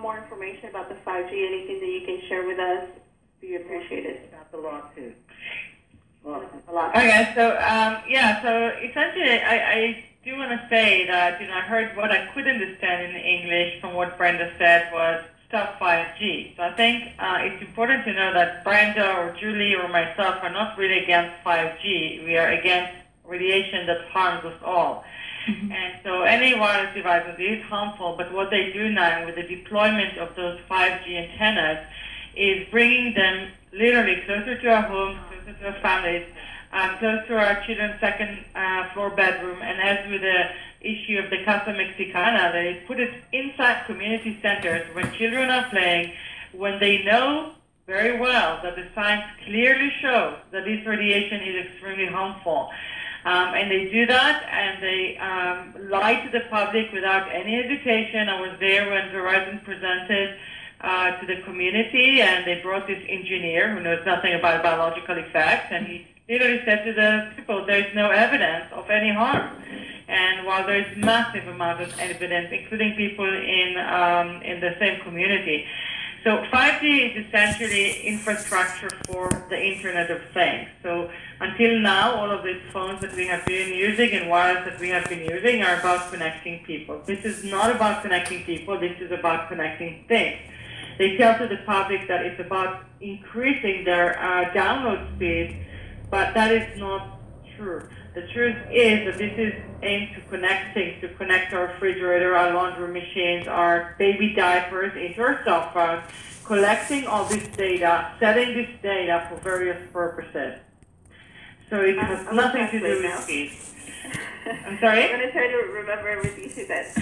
more information about the 5G, anything that you can share with us, be appreciated. About the lawsuit. Okay, so so essentially, I do want to say that I heard what I could understand in English from what Brenda said was stop 5G. So I think it's important to know that Brenda or Julie or myself are not really against 5G. We are against radiation that harms us all. Mm-hmm. And so any wireless devices is harmful, but what they do now with the deployment of those 5G antennas is bringing them literally closer to our homes, closer to our families, close to our children's second floor bedroom, and as with the issue of the Casa Mexicana, they put it inside community centers when children are playing, when they know very well that the science clearly shows that this radiation is extremely harmful. And they do that, and they lie to the public without any education. I was there when Verizon presented to the community, and they brought this engineer who knows nothing about biological effects, and he literally said to the people, there's no evidence of any harm. And while there is massive amount of evidence, including people in the same community. So 5G is essentially infrastructure for the Internet of Things. So until now, all of these phones that we have been using and wires that we have been using are about connecting people. This is not about connecting people, this is about connecting things. They tell to the public that it's about increasing their download speed, but that is not true. The truth is that this is aimed to connect things, to connect our refrigerator, our laundry machines, our baby diapers into our cell phones, collecting all this data, setting this data for various purposes. So it has nothing to do with speed. I'm sorry? I'm going to try to remember everything she said.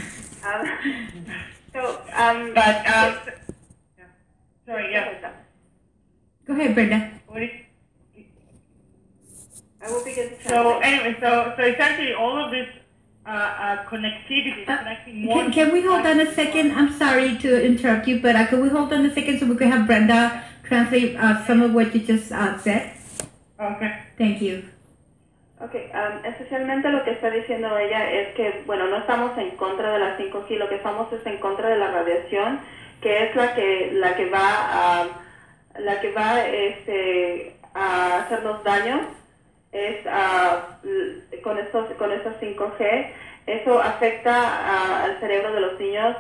Sorry, yeah. Go ahead, Brenda. I will begin to So anyway, so essentially all of this connectivity, connecting more. Can we hold on a second? I'm sorry to interrupt you, but can we hold on a second so we can have Brenda translate some of what you just said? Okay. Thank you. Okay, esencialmente lo que está diciendo ella es que, bueno, no estamos en contra de la 5G, lo que estamos es en contra de la radiación, que es la que va a hacernos daño. Es con estos 5G, eso afecta al cerebro de los niños,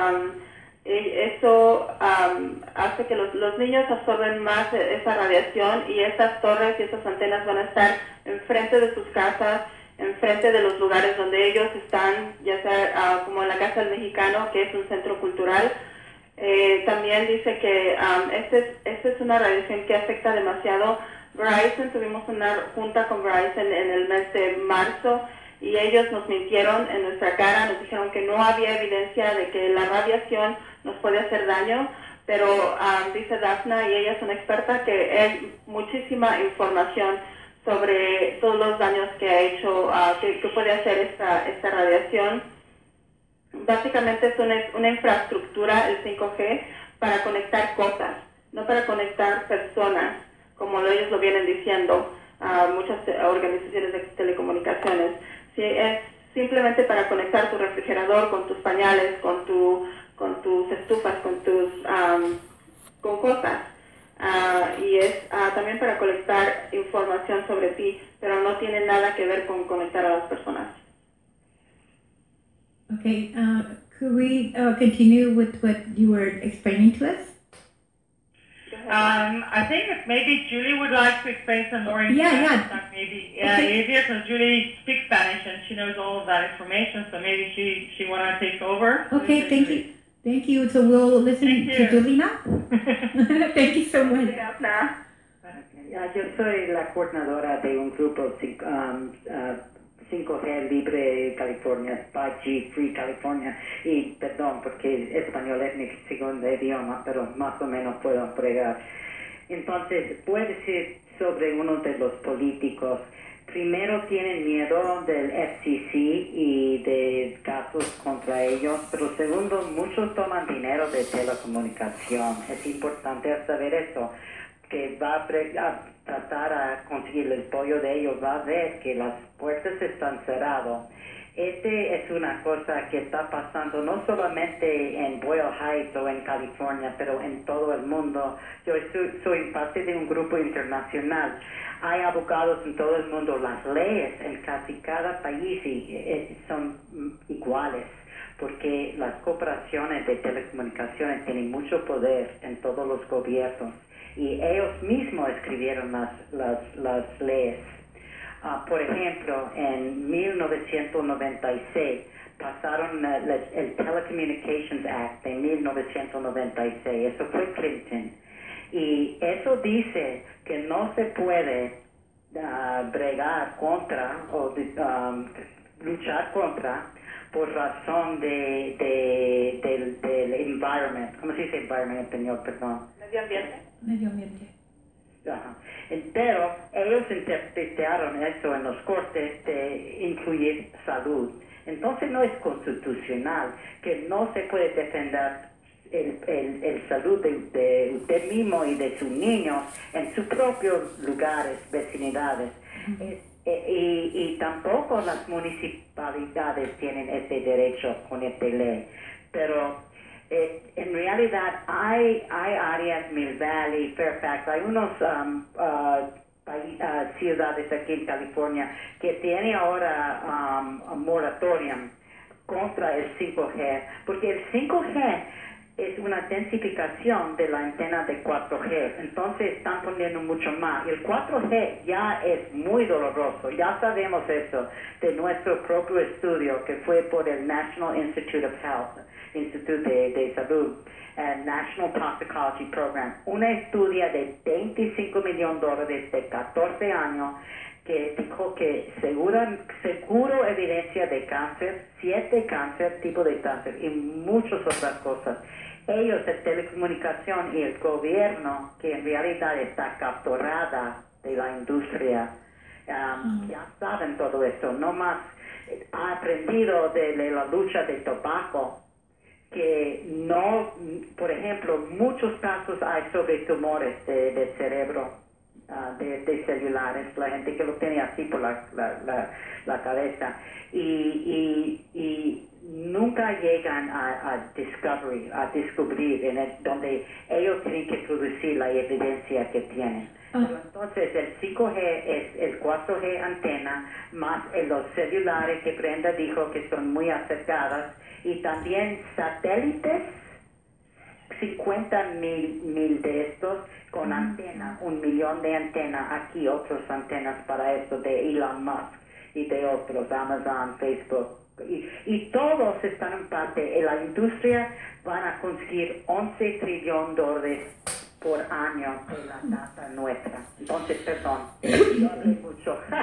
eso hace que los niños absorben más esa radiación, y estas torres y estas antenas van a estar enfrente de sus casas, enfrente de los lugares donde ellos están, ya sea como en la Casa del Mexicano, que es un centro cultural. También dice que esta es una radiación que afecta demasiado. Verizon, tuvimos una junta con Verizon en el mes de marzo, y ellos nos mintieron en nuestra cara, nos dijeron que no había evidencia de que la radiación nos puede hacer daño, pero dice Daphna, y ella es una experta, que hay muchísima información sobre todos los daños que ha hecho, que puede hacer esta radiación. Básicamente es una infraestructura, el 5G, para conectar cosas, no para conectar personas, como ellos lo vienen diciendo, muchas organizaciones de telecomunicaciones. Sí, es simplemente para conectar tu refrigerador con tus pañales, con tus estufas, con cosas. Y es también para colectar información sobre ti, pero no tiene nada que ver con conectar a las personas. Okay, could we continue with what you were explaining to us? I think that maybe Julie would like to explain some more in Spanish. That maybe easier, because Julie speaks Spanish and she knows all of that information, so maybe she want to take over. Okay, thank you. Thank you. So we'll listen to Julie now. Thank you so much. Yo soy la coordinadora de un grupo 5G Libre California, 5G Free California, y perdón porque español es mi segundo idioma, pero más o menos puedo pregar. Entonces, puedo decir sobre uno de los políticos. Primero, tienen miedo del FCC y de casos contra ellos, pero segundo, muchos toman dinero de telecomunicación. Es importante saber eso, que va a tratar a conseguir el apoyo de ellos, va a ver que las puertas están cerradas Este es una cosa que está pasando no solamente en Boyle Heights o en California, pero en todo el mundo. Yo soy parte de un grupo internacional. Hay abogados en todo el mundo. Las leyes en casi cada país son iguales, porque las corporaciones de telecomunicaciones tienen mucho poder en todos los gobiernos y ellos mismos escribieron las leyes. Por ejemplo, en 1996 pasaron el Telecommunications Act de 1996, eso fue Clinton, y eso dice que no se puede bregar contra o luchar contra por razón del environment. ¿Cómo se dice environment en español? Perdón. Medio ambiente. Medio ambiente. Ajá. Pero ellos interpretaron eso en los cortes de incluir salud. Entonces no es constitucional que no se puede defender el salud de usted mismo y de sus niños en sus propios lugares, vecinidades. Y tampoco las municipalidades tienen este derecho con esta ley. Pero en realidad hay áreas, Mill Valley, Fairfax, hay unos ciudades aquí en California que tienen ahora moratorium contra el 5G, porque el 5G es una densificación de la antena de 4G, entonces están poniendo mucho más. El 4G ya es muy doloroso, ya sabemos eso de nuestro propio estudio que fue por el National Institute of Health, Instituto de Salud, National Toxicology Program, una estudia de $25 millones de 14 años que dijo que seguro evidencia de cáncer, 7 cáncer, tipo de cáncer y muchas otras cosas. Ellos, de telecomunicación y el gobierno, que en realidad está capturada de la industria, ya saben todo esto. No más ha aprendido de la lucha del tabaco, que no, por ejemplo, muchos casos hay sobre tumores de cerebro, de celulares, la gente que lo tiene así por la cabeza, y nunca llegan a descubrir donde ellos tienen que producir la evidencia que tienen. Pero entonces el 5G es el 4G antena más los celulares que Brenda dijo que son muy acercadas, y también satélites, 50,000 de estos con antena, 1 millón de antenas aquí, otras antenas para esto de Elon Musk y de otros, Amazon, Facebook, y todos están en parte, la industria van a conseguir $11 trillones por año de la data nuestra. Entonces, perdón, yo hablé mucho.